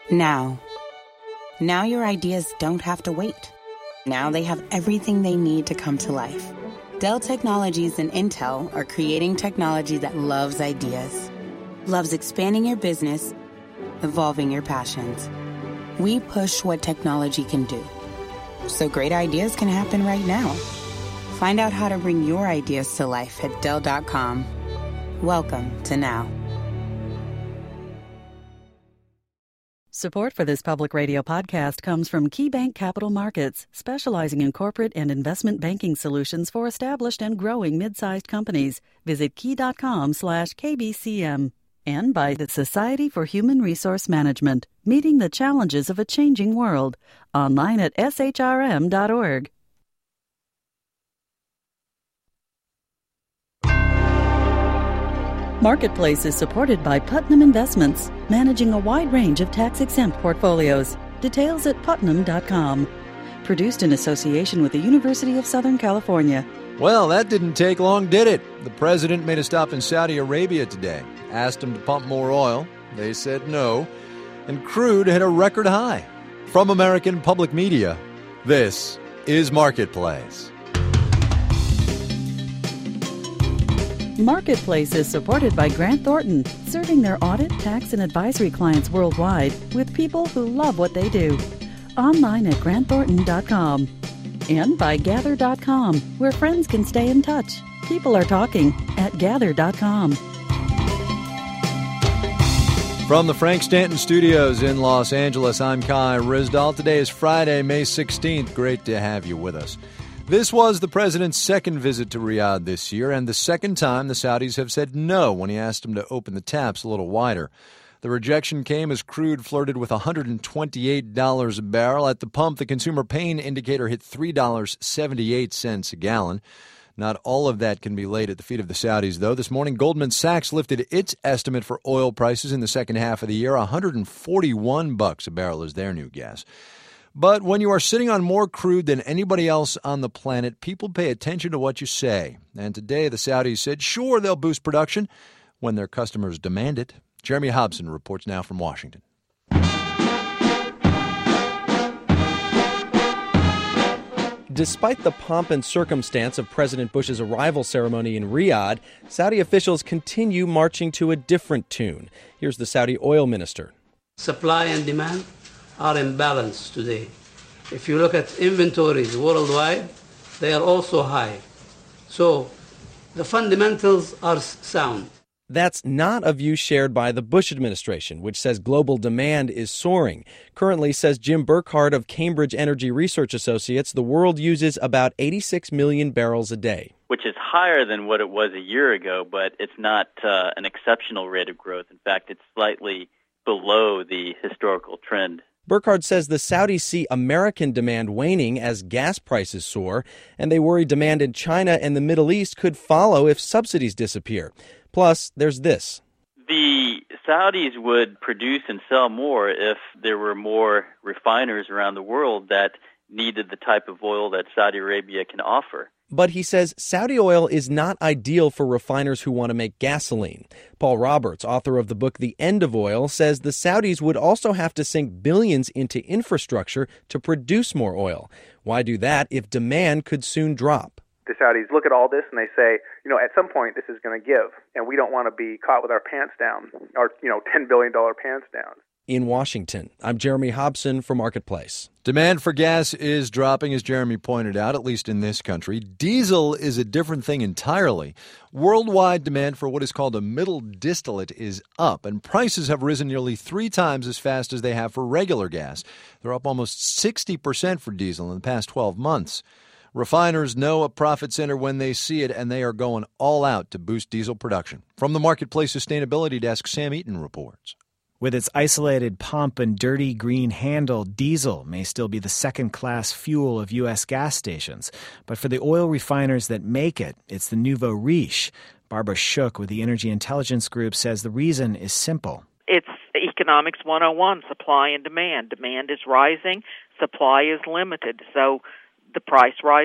Now. Now your ideas don't have to wait. Now they have everything they need to come to life. Dell Technologies and Intel are creating technology that loves ideas, loves expanding your business, evolving your passions. We push what technology can do, so great ideas can happen right now. Find out how to bring your ideas to life at Dell.com. Welcome to Now. Support for this public radio podcast comes from KeyBank Capital Markets, specializing in corporate and investment banking solutions for established and growing mid-sized companies. Visit key.com/KBCM. And by the Society for Human Resource Management, meeting the challenges of a changing world. Online at shrm.org. Marketplace is supported by Putnam Investments, managing a wide range of tax-exempt portfolios. Details at putnam.com. Produced in association with the University of Southern California. Well, that didn't take long, did it? The president made a stop in Saudi Arabia today. Asked them to pump more oil. They said no. And crude hit a record high. From American Public Media, this is Marketplace. Marketplace is supported by Grant Thornton, serving their audit, tax, and advisory clients worldwide with people who love what they do. Online at grantthornton.com. And by Gather.com, where friends can stay in touch. People are talking at Gather.com. From the Frank Stanton Studios in Los Angeles, I'm Kai Ryssdal. Today is Friday, May 16th. Great to have you with us. This was the president's second visit to Riyadh this year, and the second time the Saudis have said no when he asked them to open the taps a little wider. The rejection came as crude flirted with $128 a barrel. At the pump, the consumer pain indicator hit $3.78 a gallon. Not all of that can be laid at the feet of the Saudis, though. This morning, Goldman Sachs lifted its estimate for oil prices in the second half of the year. $141 a barrel is their new guess. But when you are sitting on more crude than anybody else on the planet, people pay attention to what you say. And today, the Saudis said, sure, they'll boost production when their customers demand it. Jeremy Hobson reports now from Washington. Despite the pomp and circumstance of President Bush's arrival ceremony in Riyadh, Saudi officials continue marching to a different tune. Here's the Saudi oil minister. Supply and demand are in balance today. If you look at inventories worldwide, they are also high. So the fundamentals are sound. That's not a view shared by the Bush administration, which says global demand is soaring. Currently, says Jim Burkhardt of Cambridge Energy Research Associates, the world uses about 86 million barrels a day. Which is higher than what it was a year ago, but it's not an exceptional rate of growth. In fact, it's slightly below the historical trend. Burkhardt says the Saudis see American demand waning as gas prices soar, and they worry demand in China and the Middle East could follow if subsidies disappear. Plus, there's this. The Saudis would produce and sell more if there were more refiners around the world that needed the type of oil that Saudi Arabia can offer. But he says Saudi oil is not ideal for refiners who want to make gasoline. Paul Roberts, author of the book The End of Oil, says the Saudis would also have to sink billions into infrastructure to produce more oil. Why do that if demand could soon drop? The Saudis look at all this and they say, at some point this is going to give, and we don't want to be caught with our pants down, our, $10 billion pants down. In Washington, I'm Jeremy Hobson for Marketplace. Demand for gas is dropping, as Jeremy pointed out, at least in this country. Diesel is a different thing entirely. Worldwide demand for what is called a middle distillate is up, and prices have risen nearly 3 times as fast as they have for regular gas. They're up almost 60% for diesel in the past 12 months. Refiners know a profit center when they see it, and they are going all out to boost diesel production. From the Marketplace Sustainability Desk, Sam Eaton reports. With its isolated pump and dirty green handle, diesel may still be the second-class fuel of U.S. gas stations. But for the oil refiners that make it, it's the nouveau riche. Barbara Shook with the Energy Intelligence Group says the reason is simple. It's economics 101, supply and demand. Demand is rising, supply is limited, so the price rises.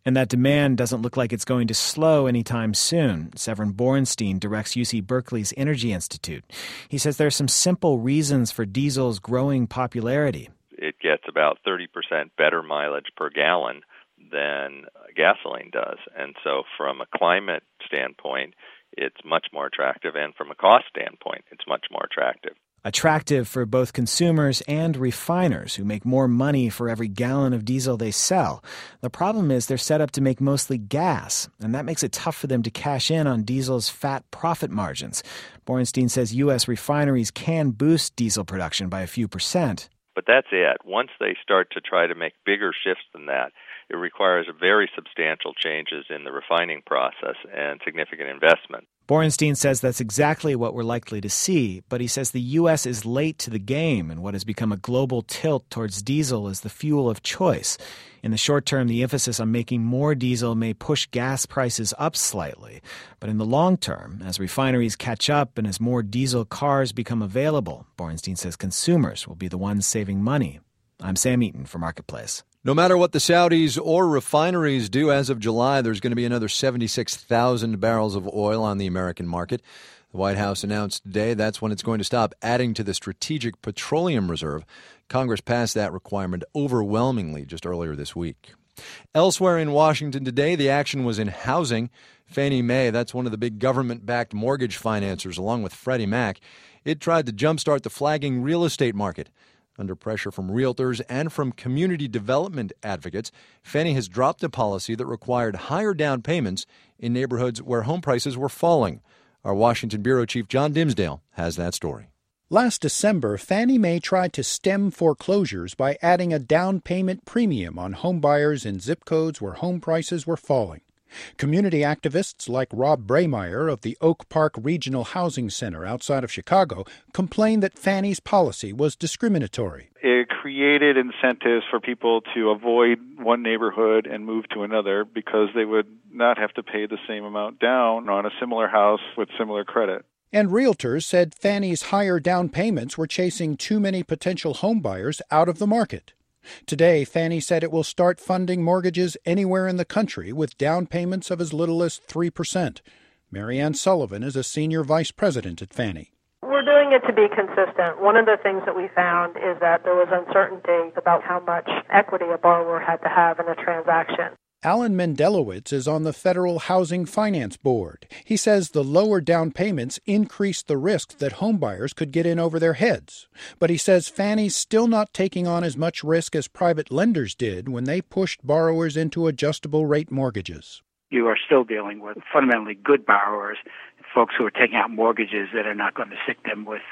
And that demand doesn't look like it's going to slow anytime soon. Severin Borenstein directs UC Berkeley's Energy Institute. He says there are some simple reasons for diesel's growing popularity. It gets about 30% better mileage per gallon than gasoline does. And so from a climate standpoint, it's much more attractive. And from a cost standpoint, it's much more attractive. Attractive for both consumers and refiners who make more money for every gallon of diesel they sell. The problem is they're set up to make mostly gas, and that makes it tough for them to cash in on diesel's fat profit margins. Borenstein says U.S. refineries can boost diesel production by a few percent. But that's it. Once they start to try to make bigger shifts than that, it requires very substantial changes in the refining process and significant investment. Borenstein says that's exactly what we're likely to see, but he says the U.S. is late to the game in what has become a global tilt towards diesel as the fuel of choice. In the short term, the emphasis on making more diesel may push gas prices up slightly. But in the long term, as refineries catch up and as more diesel cars become available, Borenstein says consumers will be the ones saving money. I'm Sam Eaton for Marketplace. No matter what the Saudis or refineries do, as of July, there's going to be another 76,000 barrels of oil on the American market. The White House announced today that's when it's going to stop adding to the Strategic Petroleum Reserve. Congress passed that requirement overwhelmingly just earlier this week. Elsewhere in Washington today, the action was in housing. Fannie Mae, that's one of the big government-backed mortgage financiers, along with Freddie Mac. It tried to jumpstart the flagging real estate market. Under pressure from realtors and from community development advocates, Fannie has dropped a policy that required higher down payments in neighborhoods where home prices were falling. Our Washington bureau chief, John Dimsdale, has that story. Last December, Fannie Mae tried to stem foreclosures by adding a down payment premium on home buyers in zip codes where home prices were falling. Community activists like Rob Braymeyer of the Oak Park Regional Housing Center outside of Chicago complained that Fannie's policy was discriminatory. It created incentives for people to avoid one neighborhood and move to another because they would not have to pay the same amount down on a similar house with similar credit. And realtors said Fannie's higher down payments were chasing too many potential homebuyers out of the market. Today, Fannie said it will start funding mortgages anywhere in the country with down payments of as little as 3%. Marianne Sullivan is a senior vice president at Fannie. We're doing it to be consistent. One of the things that we found is that there was uncertainty about how much equity a borrower had to have in a transaction. Alan Mendelowitz is on the Federal Housing Finance Board. He says the lower down payments increased the risk that homebuyers could get in over their heads. But he says Fannie's still not taking on as much risk as private lenders did when they pushed borrowers into adjustable rate mortgages. You are still dealing with fundamentally good borrowers, folks who are taking out mortgages that are not going to stick them with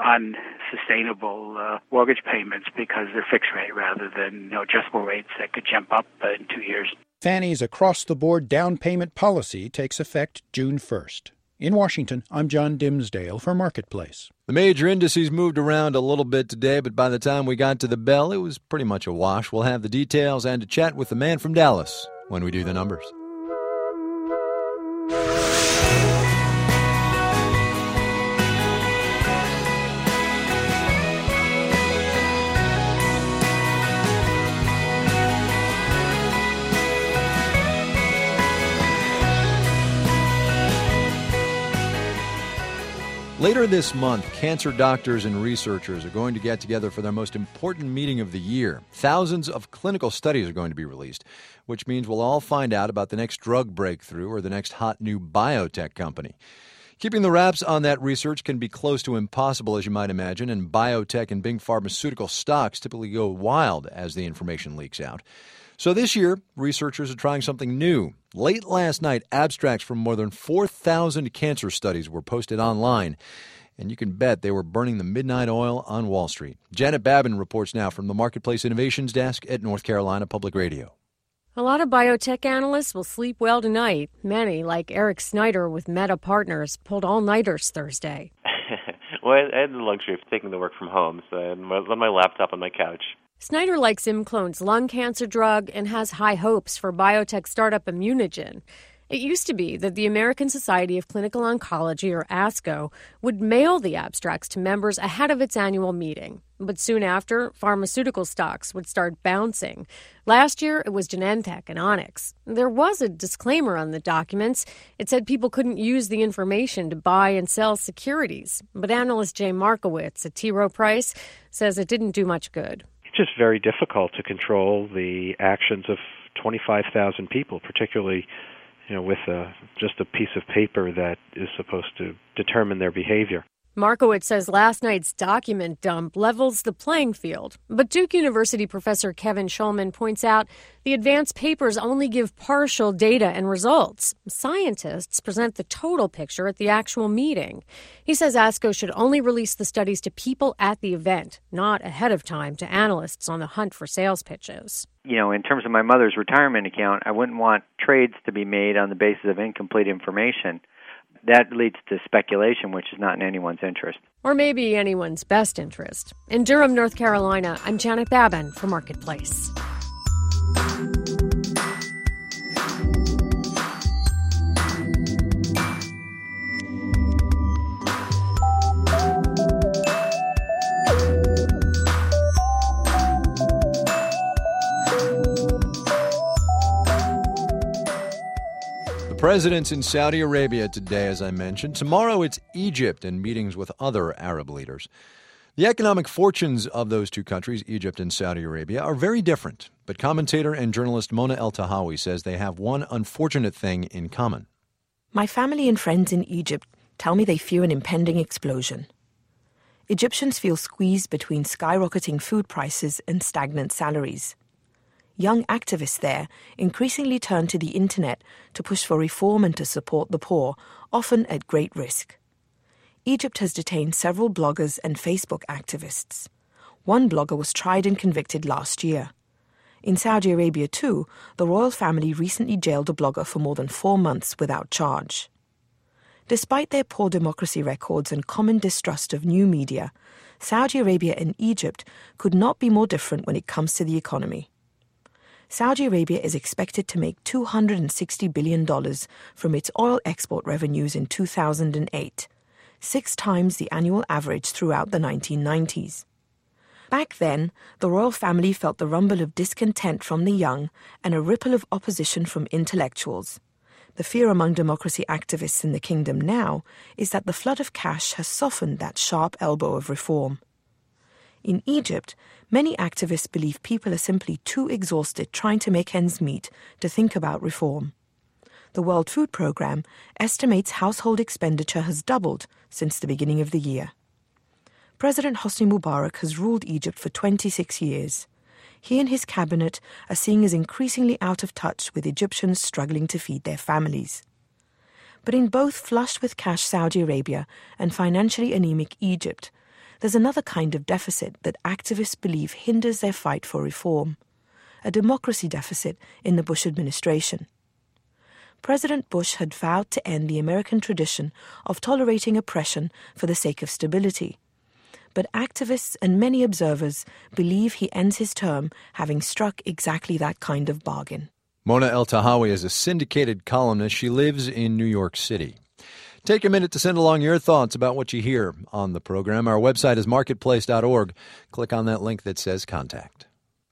unsustainable mortgage payments because they're fixed rate rather than adjustable rates that could jump up in 2 years. Fannie's across-the-board down payment policy takes effect June 1st. In Washington, I'm John Dimsdale for Marketplace. The major indices moved around a little bit today, but by the time we got to the bell, it was pretty much a wash. We'll have the details and a chat with the man from Dallas when we do the numbers. Later this month, cancer doctors and researchers are going to get together for their most important meeting of the year. Thousands of clinical studies are going to be released, which means we'll all find out about the next drug breakthrough or the next hot new biotech company. Keeping the wraps on that research can be close to impossible, as you might imagine, and biotech and big pharmaceutical stocks typically go wild as the information leaks out. So this year, researchers are trying something new. Late last night, abstracts from more than 4,000 cancer studies were posted online, and you can bet they were burning the midnight oil on Wall Street. Janet Babin reports now from the Marketplace Innovations Desk at North Carolina Public Radio. A lot of biotech analysts will sleep well tonight. Many, like Eric Snyder with Meta Partners, pulled all-nighters Thursday. Well, I had the luxury of taking the work from home, so I had my laptop on my couch. Snyder likes ImClone's lung cancer drug and has high hopes for biotech startup Immunogen. It used to be that the American Society of Clinical Oncology, or ASCO, would mail the abstracts to members ahead of its annual meeting. But soon after, pharmaceutical stocks would start bouncing. Last year, it was Genentech and Onyx. There was a disclaimer on the documents. It said people couldn't use the information to buy and sell securities. But analyst Jay Markowitz at T. Rowe Price says it didn't do much good. It's just very difficult to control the actions of 25,000 people, particularly with just a piece of paper that is supposed to determine their behavior. Markowitz says last night's document dump levels the playing field. But Duke University professor Kevin Schulman points out the advanced papers only give partial data and results. Scientists present the total picture at the actual meeting. He says ASCO should only release the studies to people at the event, not ahead of time to analysts on the hunt for sales pitches. In terms of my mother's retirement account, I wouldn't want trades to be made on the basis of incomplete information. That leads to speculation, which is not in anyone's interest. Or maybe anyone's best interest. In Durham, North Carolina, I'm Janet Babin for Marketplace. Presidents in Saudi Arabia today, as I mentioned. Tomorrow it's Egypt and meetings with other Arab leaders. The economic fortunes of those two countries, Egypt and Saudi Arabia, are very different. But commentator and journalist Mona El-Tahawi says they have one unfortunate thing in common. My family and friends in Egypt tell me they fear an impending explosion. Egyptians feel squeezed between skyrocketing food prices and stagnant salaries. Young activists there increasingly turn to the internet to push for reform and to support the poor, often at great risk. Egypt has detained several bloggers and Facebook activists. One blogger was tried and convicted last year. In Saudi Arabia, too, the royal family recently jailed a blogger for more than 4 months without charge. Despite their poor democracy records and common distrust of new media, Saudi Arabia and Egypt could not be more different when it comes to the economy. Saudi Arabia is expected to make $260 billion from its oil export revenues in 2008, 6 times the annual average throughout the 1990s. Back then, the royal family felt the rumble of discontent from the young and a ripple of opposition from intellectuals. The fear among democracy activists in the kingdom now is that the flood of cash has softened that sharp elbow of reform. In Egypt, many activists believe people are simply too exhausted trying to make ends meet to think about reform. The World Food Programme estimates household expenditure has doubled since the beginning of the year. President Hosni Mubarak has ruled Egypt for 26 years. He and his cabinet are seen as increasingly out of touch with Egyptians struggling to feed their families. But in both flush with cash Saudi Arabia and financially anemic Egypt, there's another kind of deficit that activists believe hinders their fight for reform, a democracy deficit in the Bush administration. President Bush had vowed to end the American tradition of tolerating oppression for the sake of stability. But activists and many observers believe he ends his term having struck exactly that kind of bargain. Mona El-Tahawi is a syndicated columnist. She lives in New York City. Take a minute to send along your thoughts about what you hear on the program. Our website is marketplace.org. Click on that link that says Contact.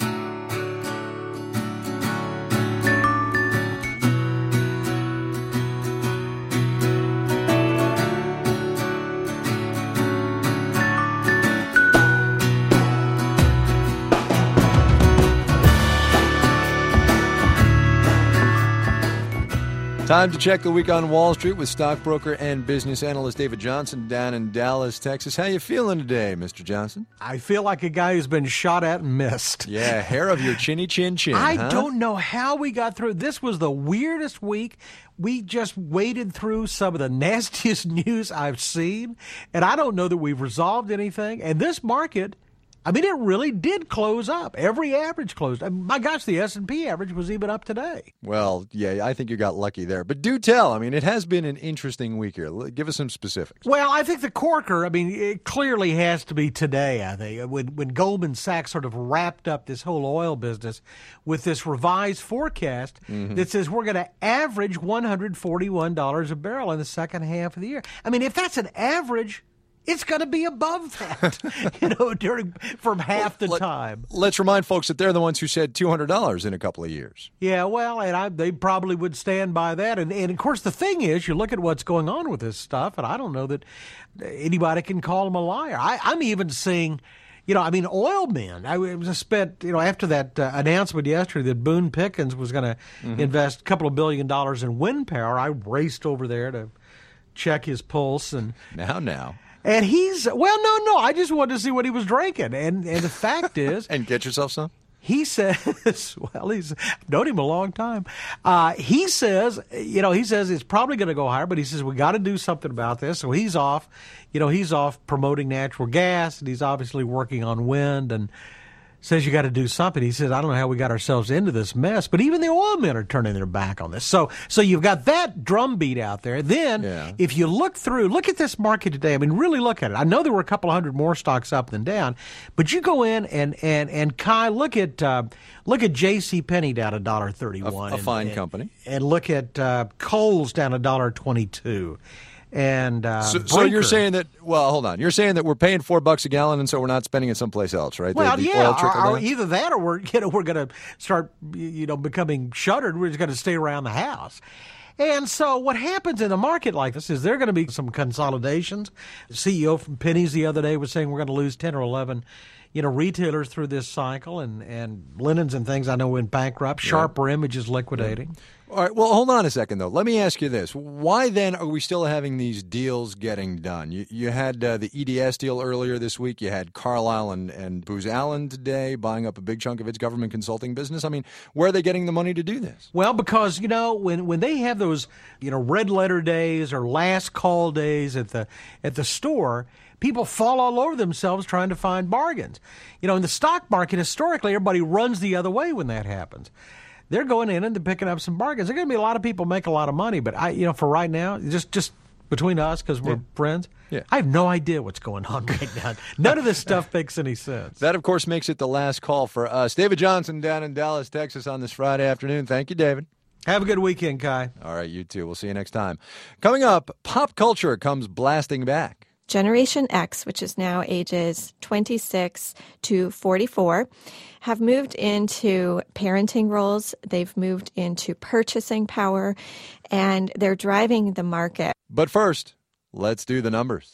Time to check the week on Wall Street with stockbroker and business analyst David Johnson down in Dallas, Texas. How you feeling today, Mr. Johnson? I feel like a guy who's been shot at and missed. Yeah, hair of your chinny chin. I don't know how we got through. This was the weirdest week. We just waded through some of the nastiest news I've seen, and I don't know that we've resolved anything. And this market I mean, it really did close up. Every average closed. My gosh, the S&P average was even up today. Well, yeah, I think you got lucky there. But do tell. I mean, it has been an interesting week here. Give us some specifics. Well, I think the corker, I mean, it clearly has to be today, I think, when Goldman Sachs sort of wrapped up this whole oil business with this revised forecast that says we're going to average $141 a barrel in the second half of the year. I mean, if that's an average, it's going to be above that, from half the time. Let's remind folks that they're the ones who said $200 in a couple of years. Yeah, well, and they probably would stand by that. And of course, the thing is, you look at what's going on with this stuff, and I don't know that anybody can call them a liar. I'm even seeing, oil men. I spent, after that announcement yesterday that Boone Pickens was going to invest a couple of $1 billion in wind power, I raced over there to check his pulse. And Now. And he's, no, I just wanted to see what he was drinking. And the fact is. And get yourself some? He says, I've known him a long time. He says it's probably going to go higher, but he says we got to do something about this. So he's off promoting natural gas, and he's obviously working on wind, and says you got to do something. He says, I don't know how we got ourselves into this mess, but even the oil men are turning their back on this. So you've got that drumbeat out there. Then if you look at this market today, I mean, really look at it. I know there were a couple 100 more stocks up than down, but you go in and Kai, look at J.C. Penney down $1.31. A fine company. And look at Kohl's down $1.22. And so you're saying that? Well, hold on. You're saying that we're paying $4 a gallon, and so we're not spending it someplace else, right? Well, Oil either that, or we're going to start, becoming shuttered. We're just going to stay around the house. And so what happens in a market like this is there are going to be some consolidations. The CEO from Penny's the other day was saying we're going to lose 10 or 11 retailers through this cycle, and Linens and things I know went bankrupt. Sharper Image is liquidating. All right, well, hold on a second, though. Let me ask you this. Why, then, are we still having these deals getting done? You had the EDS deal earlier this week. You had Carlyle and Booz Allen today buying up a big chunk of its government consulting business. I mean, where are they getting the money to do this? Well, because, when they have those, red letter days or last call days at the store, people fall all over themselves trying to find bargains. In the stock market, historically, everybody runs the other way when that happens. They're going in and they're picking up some bargains. There are going to be a lot of people make a lot of money, but for right now, just between us because we're friends, I have no idea what's going on right now. None of this stuff makes any sense. That, of course, makes it the last call for us. David Johnson down in Dallas, Texas on this Friday afternoon. Thank you, David. Have a good weekend, Kai. All right, you too. We'll see you next time. Coming up, pop culture comes blasting back. Generation X, which is now ages 26 to 44, have moved into parenting roles. They've moved into purchasing power, and they're driving the market. But first, let's do the numbers.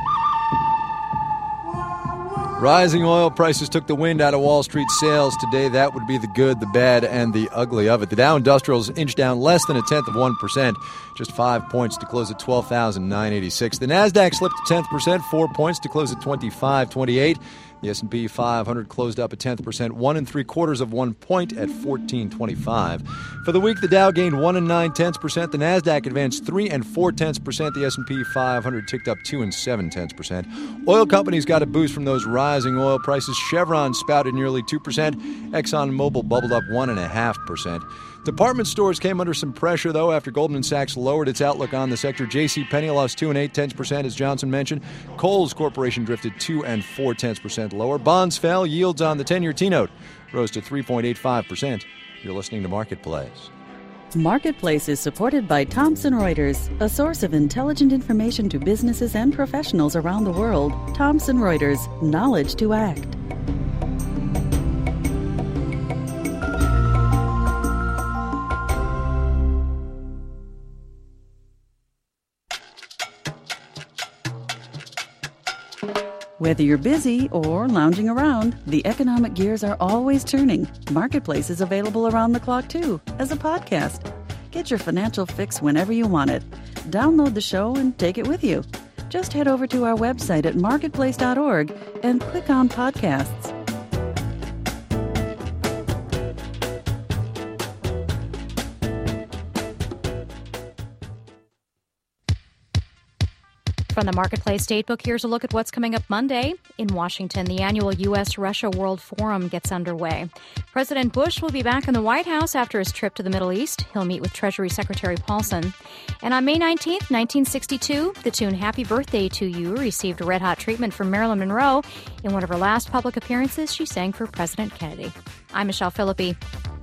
Rising oil prices took the wind out of Wall Street sales today. That would be the good, the bad, and the ugly of it. The Dow Industrials inched down less than 0.1%, just 5 points to close at 12,986. The Nasdaq slipped 0.1%, 4 points to close at 2528. The S&P 500 closed up 0.1%, 1.75 point at 1425. For the week, the Dow gained 1.9%. The Nasdaq advanced 3.4%. The S&P 500 ticked up 2.7%. Oil companies got a boost from those rising oil prices. Chevron spouted nearly 2%. ExxonMobil bubbled up 1.5%. Department stores came under some pressure, though, after Goldman Sachs lowered its outlook on the sector. J.C. Penney lost 2.8%, as Johnson mentioned. Kohl's Corporation drifted 2.4% lower. Bonds fell. Yields on the 10-year T-note rose to 3.85%. You're listening to Marketplace. Marketplace is supported by Thomson Reuters, a source of intelligent information to businesses and professionals around the world. Thomson Reuters, knowledge to act. Whether you're busy or lounging around, the economic gears are always turning. Marketplace is available around the clock, too, as a podcast. Get your financial fix whenever you want it. Download the show and take it with you. Just head over to our website at marketplace.org and click on podcasts. From the Marketplace Datebook, here's a look at what's coming up Monday. In Washington, the annual U.S.-Russia World Forum gets underway. President Bush will be back in the White House after his trip to the Middle East. He'll meet with Treasury Secretary Paulson. And on May 19th, 1962, the tune Happy Birthday to You received red-hot treatment from Marilyn Monroe. In one of her last public appearances, she sang for President Kennedy. I'm Michelle Philippi.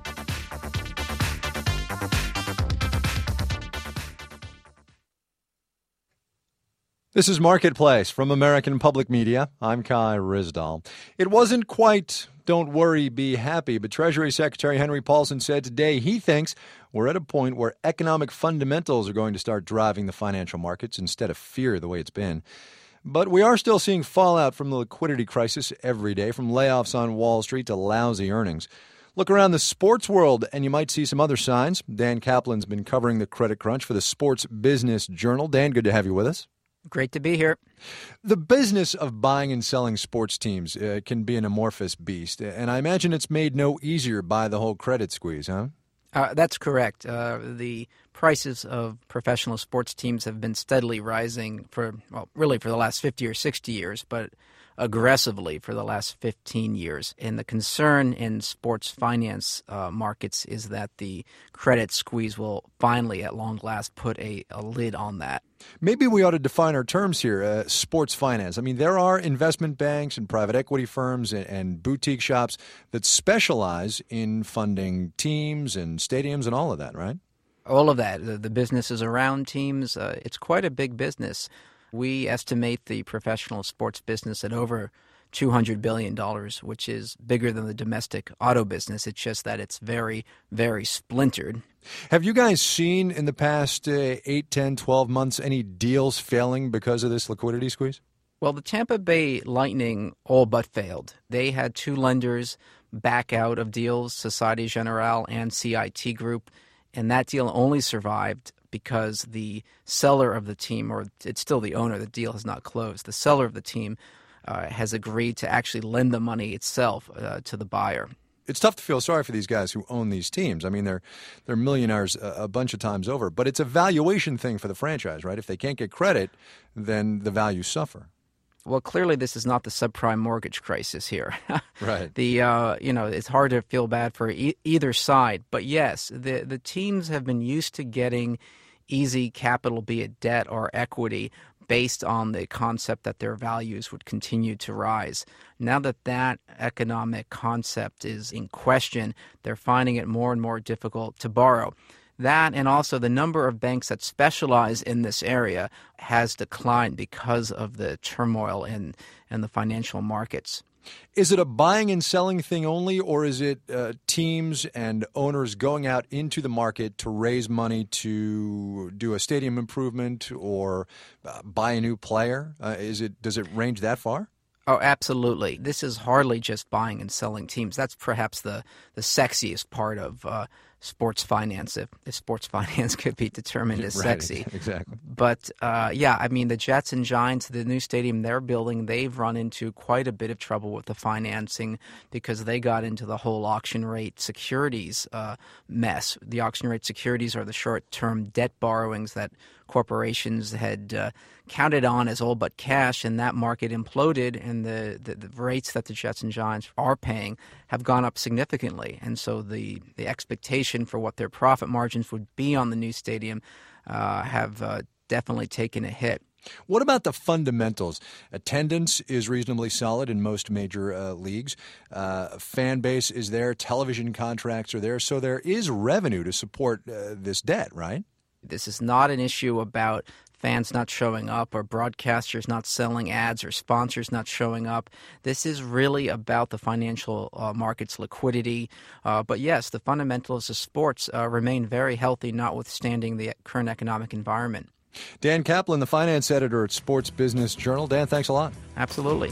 This is Marketplace from American Public Media. I'm Kai Ryssdal. It wasn't quite don't worry, be happy, but Treasury Secretary Henry Paulson said today he thinks we're at a point where economic fundamentals are going to start driving the financial markets instead of fear the way it's been. But we are still seeing fallout from the liquidity crisis every day, from layoffs on Wall Street to lousy earnings. Look around the sports world and you might see some other signs. Dan Kaplan's been covering the credit crunch for the Sports Business Journal. Dan, good to have you with us. Great to be here. The business of buying and selling sports teams can be an amorphous beast, and I imagine it's made no easier by the whole credit squeeze, huh? That's correct. The prices of professional sports teams have been steadily rising for the last 50 or 60 years, but aggressively for the last 15 years. And the concern in sports finance markets is that the credit squeeze will finally, at long last, put a lid on that. Maybe we ought to define our terms here, sports finance. I mean, there are investment banks and private equity firms and boutique shops that specialize in funding teams and stadiums and all of that, right? All of that. The businesses around teams, it's quite a big business. We estimate the professional sports business at over $200 billion, which is bigger than the domestic auto business. It's just that it's very, very splintered. Have you guys seen in the past 8, 10, 12 months any deals failing because of this liquidity squeeze? Well, the Tampa Bay Lightning all but failed. They had two lenders back out of deals, Societe Generale and CIT Group, and that deal only survived because the seller of the team, or it's still the owner, the deal has not closed. The seller of the team has agreed to actually lend the money itself to the buyer. It's tough to feel sorry for these guys who own these teams. I mean, they're millionaires a bunch of times over, but it's a valuation thing for the franchise, right? If they can't get credit, then the values suffer. Well, clearly this is not the subprime mortgage crisis here. Right. It's hard to feel bad for either side. But yes, the teams have been used to getting easy capital, be it debt or equity, based on the concept that their values would continue to rise. Now that economic concept is in question, they're finding it more and more difficult to borrow. That and also the number of banks that specialize in this area has declined because of the turmoil in the financial markets. Is it a buying and selling thing only, or is it teams and owners going out into the market to raise money to do a stadium improvement or buy a new player? Does it range that far? Oh, absolutely. This is hardly just buying and selling teams. That's perhaps the sexiest part of sports finance, if sports finance could be determined as sexy. Exactly. But, the Jets and Giants, the new stadium they're building, they've run into quite a bit of trouble with the financing because they got into the whole auction rate securities mess. The auction rate securities are the short-term debt borrowings that corporations had counted on as all but cash, and that market imploded, and the rates that the Jets and Giants are paying have gone up significantly. And so the expectation for what their profit margins would be on the new stadium have definitely taken a hit. What about the fundamentals? Attendance is reasonably solid in most major leagues. Fan base is there. Television contracts are there. So there is revenue to support this debt, right? This is not an issue about fans not showing up or broadcasters not selling ads or sponsors not showing up. This is really about the financial market's liquidity. But yes, the fundamentals of sports remain very healthy, notwithstanding the current economic environment. Dan Kaplan, the finance editor at Sports Business Journal. Dan, thanks a lot. Absolutely.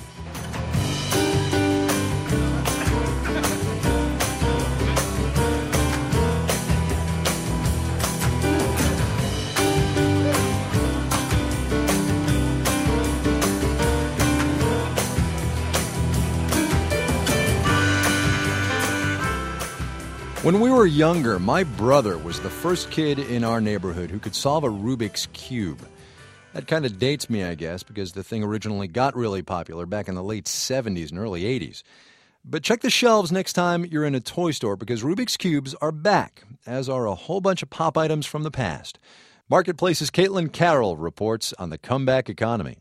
When we were younger, my brother was the first kid in our neighborhood who could solve a Rubik's Cube. That kind of dates me, I guess, because the thing originally got really popular back in the late 70s and early 80s. But check the shelves next time you're in a toy store because Rubik's Cubes are back, as are a whole bunch of pop items from the past. Marketplace's Caitlin Carroll reports on the comeback economy.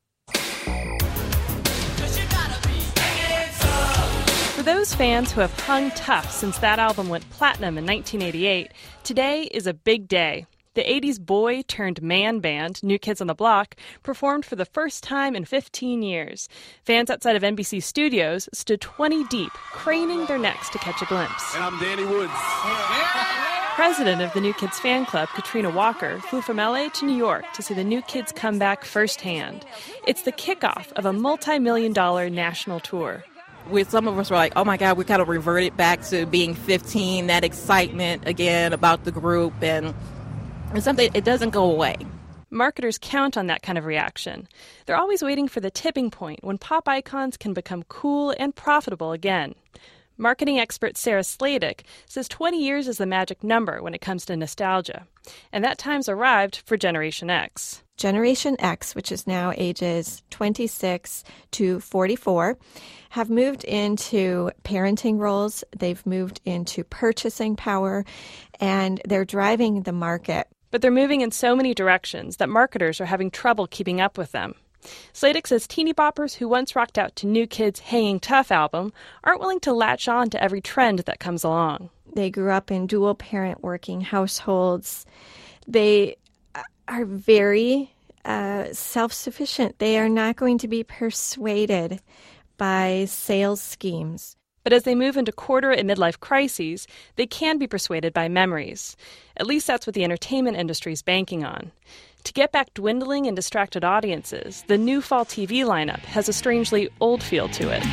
For those fans who have hung tough since that album went platinum in 1988, today is a big day. The 80s boy turned man band, New Kids on the Block, performed for the first time in 15 years. Fans outside of NBC Studios stood 20 deep, craning their necks to catch a glimpse. And I'm Danny Woods. President of the New Kids fan club, Katrina Walker, flew from LA to New York to see the New Kids come back firsthand. It's the kickoff of a multi-million-dollar national tour. Some of us were like, oh my God, we kind of reverted back to being 15, that excitement again about the group, and something, it doesn't go away. Marketers count on that kind of reaction. They're always waiting for the tipping point when pop icons can become cool and profitable again. Marketing expert Sarah Sladek says 20 years is the magic number when it comes to nostalgia. And that time's arrived for Generation X. Generation X, which is now ages 26 to 44, have moved into parenting roles. They've moved into purchasing power, and they're driving the market. But they're moving in so many directions that marketers are having trouble keeping up with them. Sladek says teeny boppers who once rocked out to New Kids' Hanging Tough album aren't willing to latch on to every trend that comes along. They grew up in dual-parent working households. They are very self-sufficient. They are not going to be persuaded by sales schemes. But as they move into quarter and midlife crises, they can be persuaded by memories. At least that's what the entertainment industry is banking on. To get back dwindling and distracted audiences, the new fall TV lineup has a strangely old feel to it.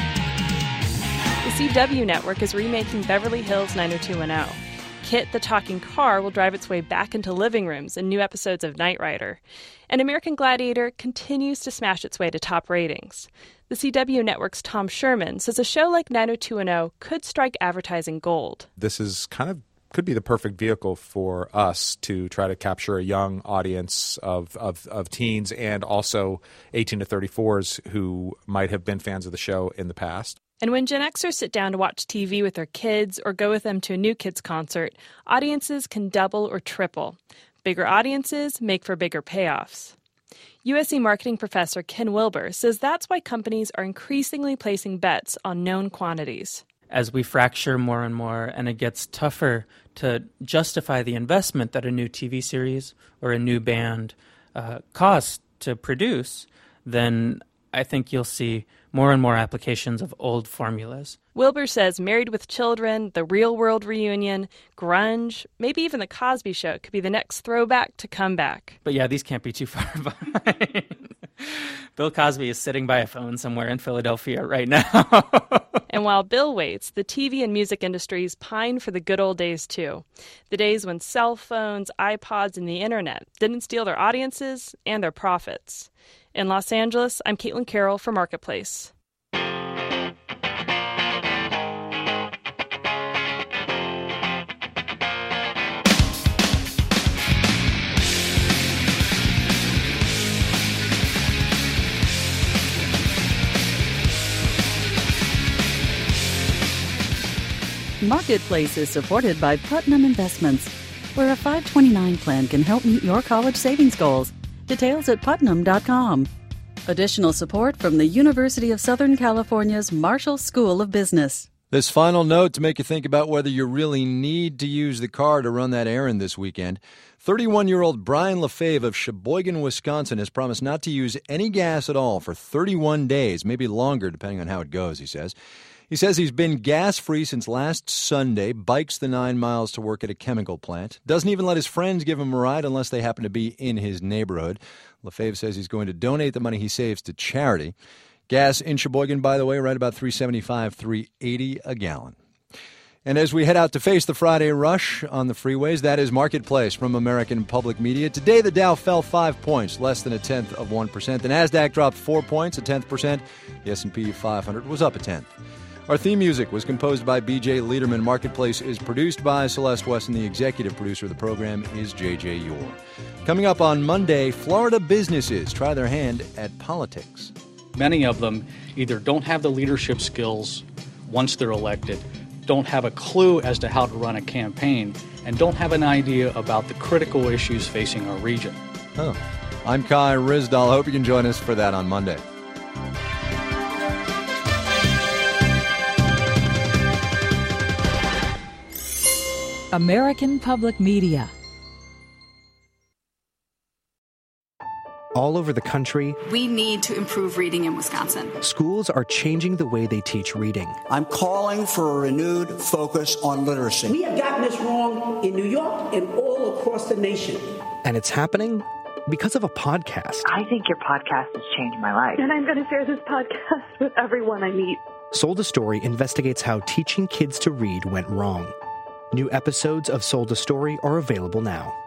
The CW network is remaking Beverly Hills 90210. Kit the Talking Car will drive its way back into living rooms in new episodes of Knight Rider. And American Gladiator continues to smash its way to top ratings. The CW network's Tom Sherman says a show like 90210 could strike advertising gold. This is could be the perfect vehicle for us to try to capture a young audience of teens and also 18 to 34s who might have been fans of the show in the past. And when Gen Xers sit down to watch TV with their kids or go with them to a New Kids concert, audiences can double or triple. Bigger audiences make for bigger payoffs. USC marketing professor Ken Wilber says that's why companies are increasingly placing bets on known quantities. As we fracture more and more and it gets tougher to justify the investment that a new TV series or a new band costs to produce, then I think you'll see more and more applications of old formulas. Wilbur says Married with Children, The Real World Reunion, grunge, maybe even The Cosby Show could be the next throwback to comeback. But yeah, these can't be too far behind. Bill Cosby is sitting by a phone somewhere in Philadelphia right now. And while Bill waits, the TV and music industries pine for the good old days too. The days when cell phones, iPods, and the internet didn't steal their audiences and their profits. In Los Angeles, I'm Caitlin Carroll for Marketplace. Marketplace is supported by Putnam Investments, where a 529 plan can help meet your college savings goals. Details at putnam.com. Additional support from the University of Southern California's Marshall School of Business. This final note to make you think about whether you really need to use the car to run that errand this weekend. 31-year-old Brian Lefebvre of Sheboygan, Wisconsin, has promised not to use any gas at all for 31 days, maybe longer depending on how it goes, he says. He says he's been gas-free since last Sunday, bikes the 9 miles to work at a chemical plant, doesn't even let his friends give him a ride unless they happen to be in his neighborhood. Lefebvre says he's going to donate the money he saves to charity. Gas in Sheboygan, by the way, right about $3.75, $3.80 a gallon. And as we head out to face the Friday rush on the freeways, that is Marketplace from American Public Media. Today, the Dow fell 5 points, less than 1/10%. The NASDAQ dropped 4 points, 0.1%. The S&P 500 was up 0.1%. Our theme music was composed by B.J. Liederman. Marketplace is produced by Celeste Wesson. The executive producer of the program is J.J. Yore. Coming up on Monday, Florida businesses try their hand at politics. Many of them either don't have the leadership skills once they're elected, don't have a clue as to how to run a campaign, and don't have an idea about the critical issues facing our region. Oh. I'm Kai Ryssdal. I hope you can join us for that on Monday. American Public Media. All over the country, we need to improve reading in Wisconsin. Schools are changing the way they teach reading. I'm calling for a renewed focus on literacy. We have gotten this wrong in New York and all across the nation. And it's happening because of a podcast. I think your podcast has changed my life. And I'm going to share this podcast with everyone I meet. Sold a Story investigates how teaching kids to read went wrong. New episodes of Sold a Story are available now.